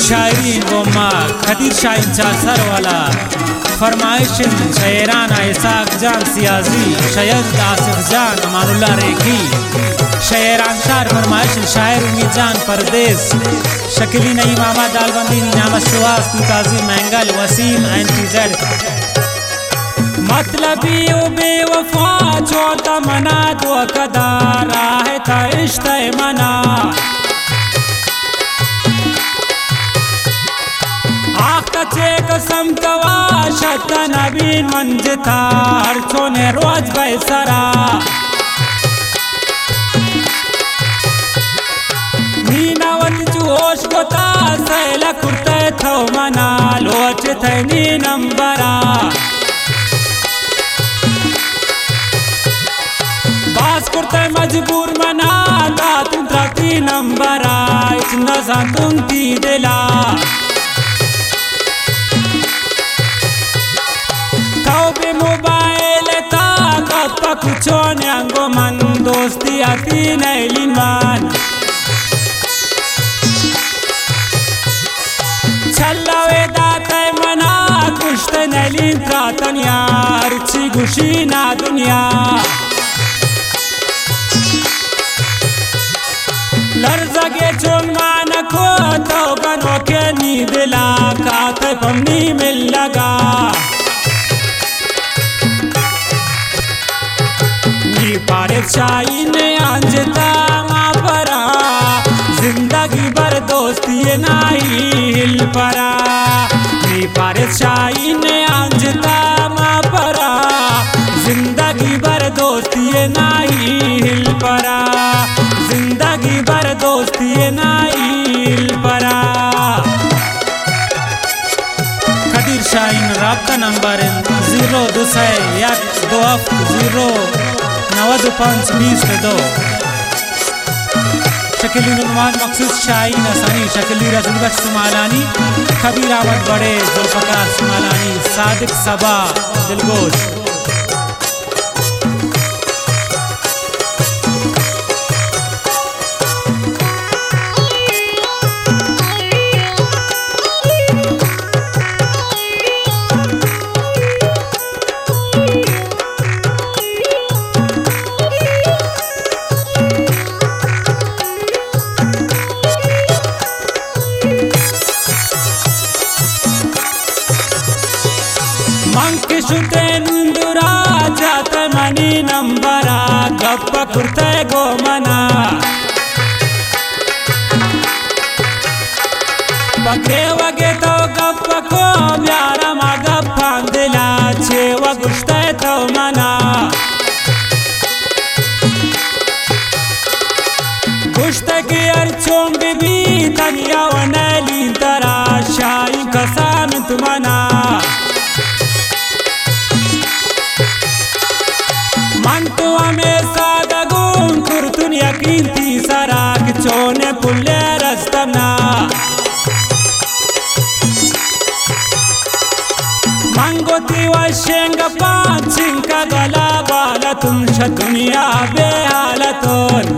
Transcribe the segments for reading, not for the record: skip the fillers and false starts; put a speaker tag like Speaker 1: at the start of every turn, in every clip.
Speaker 1: शायरी गोमा खदीर शाहीन चासर वाला फरमाइश शयरान इसाक जान सियाजी शयद आसिफ जान अमानुल्लाह रेखी शयरान शार फरमाइश शायर उम्मीद जान परदेस शकीली नई मामा दालबंदी नाम शुवास तू ताजी मैंगल वसीम एंटीजेड मतलबी बेवफा चौथा मना दो कदारा है था इश्क़ मना चे कसम कवा शत नबीन मंजता हर छोने रोज बैसरा नीनावत जोश गोता सैला कुर्ते थो मना लोच थे नी नंबरा बास कुर्ते मजबूर मना ता तुम त्राती नंबरा इतना सा तुम ती दिला मोबाइल ताका कुछो न्यांगो मन दोस्ती आती नैलिन मान छल्लावे दाते मना कुश्त नैलिन त्रातन यार ची गुशी ना दुनिया लर्जगे चोंग मान को तो गनो के नी दिला काते पमनी मिल लगा पारे चाई ने अंजता परा जिंदगी भर दोस्ती नाही हिल परा नी पारे चाई ने अंजता परा जिंदगी भर दोस्ती नाही हिल परा जिंदगी भर दोस्ती नाही हिल परा खदीर शाहीन राब्ता नंबर 02 92 शकीली नुमान मखसूस शाहीन असानी शकीली रसूल बख्श सुमालानी कबीर अहमद बड़े जुल्फकार सुमालानी सादिक सबा दिलगोश शुते नुंदुरा जाते मनी नंबरा गप्प कुर्ते गो मना पके वगे तो गप्प को प्यारा मा गप्पा दिला छे व गुश्ते तो मना गुश्ते की अर्चों भी तनिया वनली तरा शाही कसान तुमना यकीन थी सराग चोने पुल्ले रस्तना मंगो थी वशेंग पांचिंग का गला बाला तुम दुनिया बेहालतोन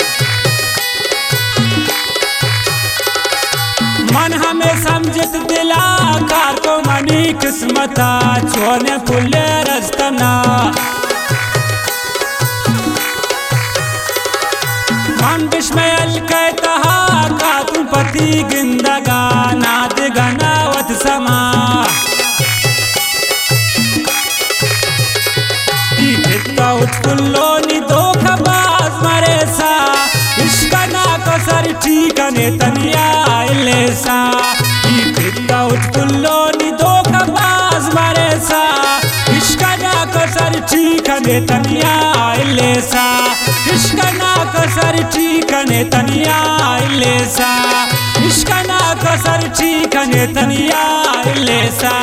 Speaker 1: मन हमें समझत दिला कार को मनी किस्मता चोने पुल्ले रस्तना मन बिस्मयल कहता का तुम पति गिंदगा नाद गनावत समा उत्कुल्लो नि धोखाबाज मरे सा इश्क ना कसर ठीकने तनिया लेसा उत्कुल्लो नि धोखाबाज मरे सा इश्क ना कसर ठीकने तनिया लेसा इश्क ना कसर ठीकने तनिया लेसा इश्क ना कसर ठीकने तनिया लेसा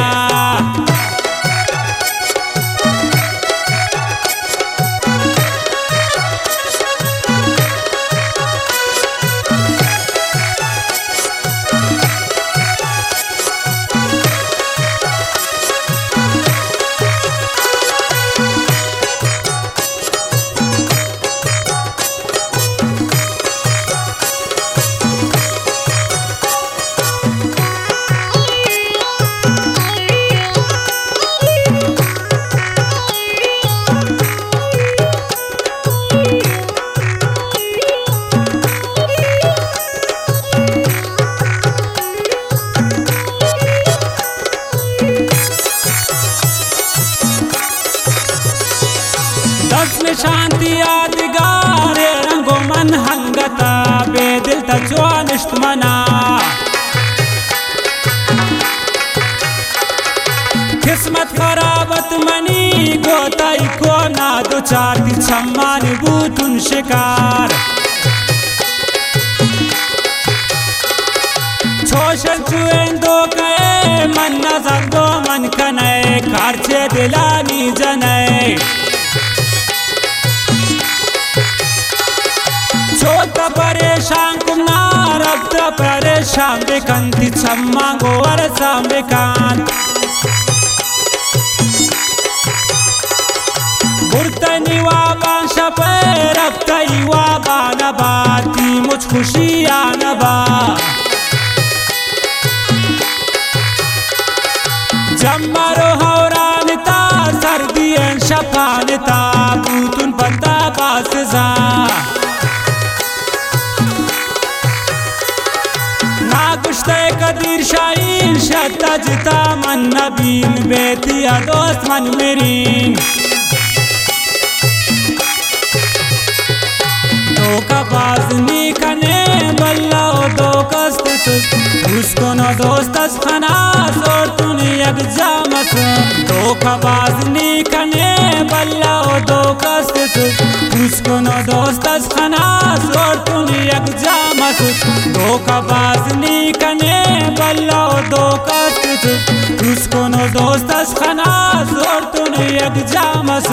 Speaker 1: चोन हंगता बेदिल ता चोन इश्तमना किस्मत खराबत मनी गोता को ना दो चार ती छम्मान बूतुन शिकार छोशन चुएं दो कए मन नजर दो मन कने कारचे दिलानी जने छोटा परेशान कुमना रब्ता परेशान बेकंती छम्मा गोवर साम बेकांत बुरतनी वाबान शपे रब्तई वाबान बाती मुझ खुशी आनबा जम्मरो हौरानता सर्दियन शफानता बूतुन पता बासजा नागुश्ते कदीर शाहीन शता जिता मन नबीन बेतिया दोस्त मन मेरीन धोखा बाजनी कने बल्ला दो कस्त उसको न दोस्तस खनास और तूने एक जामस धोखा बाजनी कने बल्ला दो कस्त उसको न दोस्तस खनास और तूने एक जामस धोखा बाजनी कने बल्ला दो कस्त उसको न दोस्तस खनास और तूने एक जामस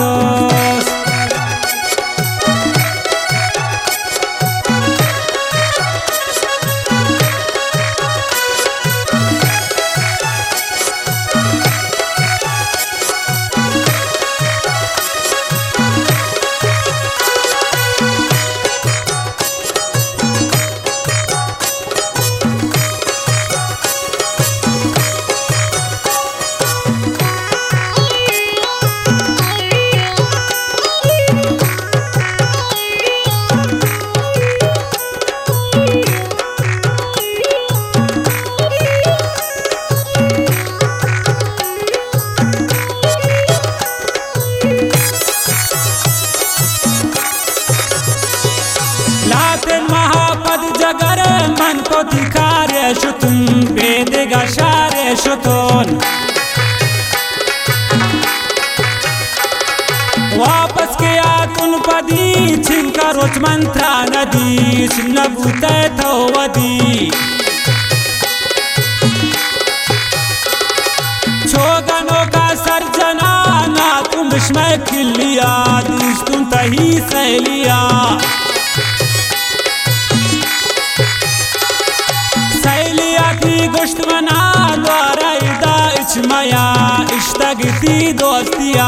Speaker 1: जगर मन को दिखारे शुतुन बेदेगा शारे शुतुन वापस के आतुन पदी छिनका रोच मंत्रा नदी नबूते तो वदी छोगनों का सर्जना ना तुम बिस्मय खिलिया दुस्तुन तही सहेलिया गोश्त मना द्वारा इदा इचमया इश्तगती दोस्तिया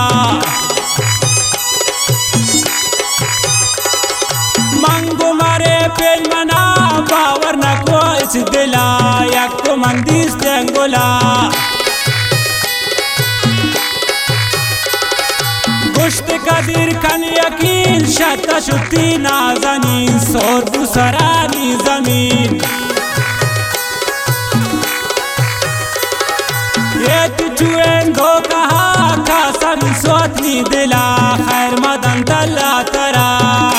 Speaker 1: मंगो मारे पेन मना बावर न को इच दिला यक को मंदिस तेंगोला गोश्त कदीर खन यकीन शता शुती नाज़नीन सोर बुसरानी जमीन चुएं दो कहा खासा सोतनी दिला खैर मदन दल्ला तरा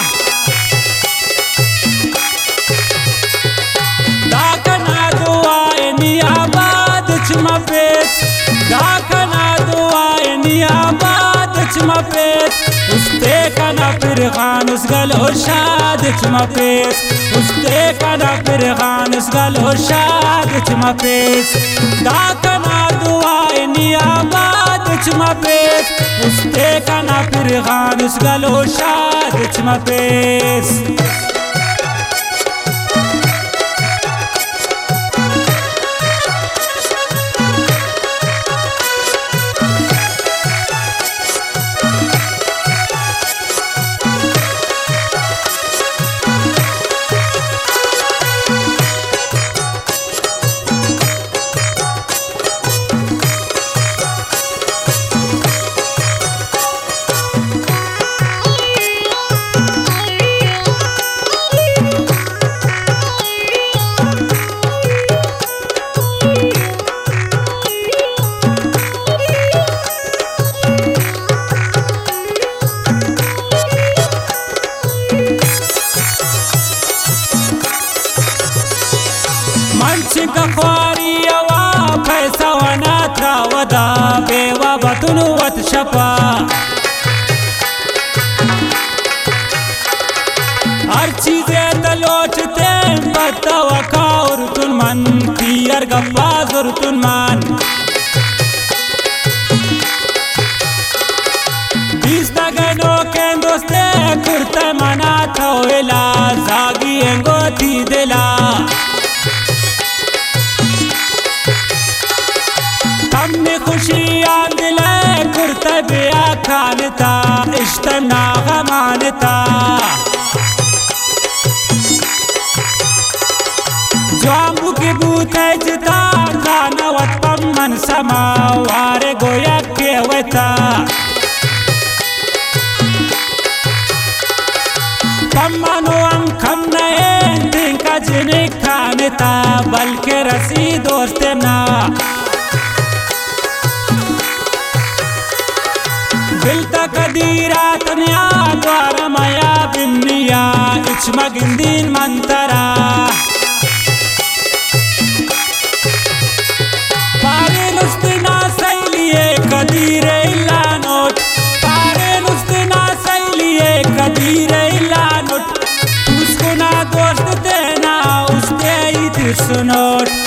Speaker 1: दाकना दुआए नियाबाद चमपेस दाकना दुआए नियाबाद चमपेस उसते कना फिर खान उस गल शाद चमपेस उसते कना फिर खान उस गल शाद चमपेस दाकना दुआए नियाबाद चमपेस उसते कना फिर खान उस गल शाद चमपेस ख्वारी यवा पैसा वना था वदा बेवा बतुन वत शपा हर चीज़े तलोचते पता वकाउर तुन मन तीर गप्पा जुर तुन मान गनो के दोस्ते कुर्ता मना था वेला जागी एंगो थी दिला हमने खुशी आंदिले कुर्ता बिया खानता इश्तना गमानता जामू की बूते जिता खाना वत पम्मन समा वारे गोया के वता पम्मनो अंखम नहीं दिनका जिने खानता बल्कि रसी दोस्त ना बिलता कदीरा तनिया द्वारा माया बिन्निया इचमा गिंदीन मंतरा पारे नुस्तना सैलिए कदीरे इला नोट पारे नुस्तना सैलिए कदीरे इला नोट उसको ना दोस्त देना उसके ही सुनोट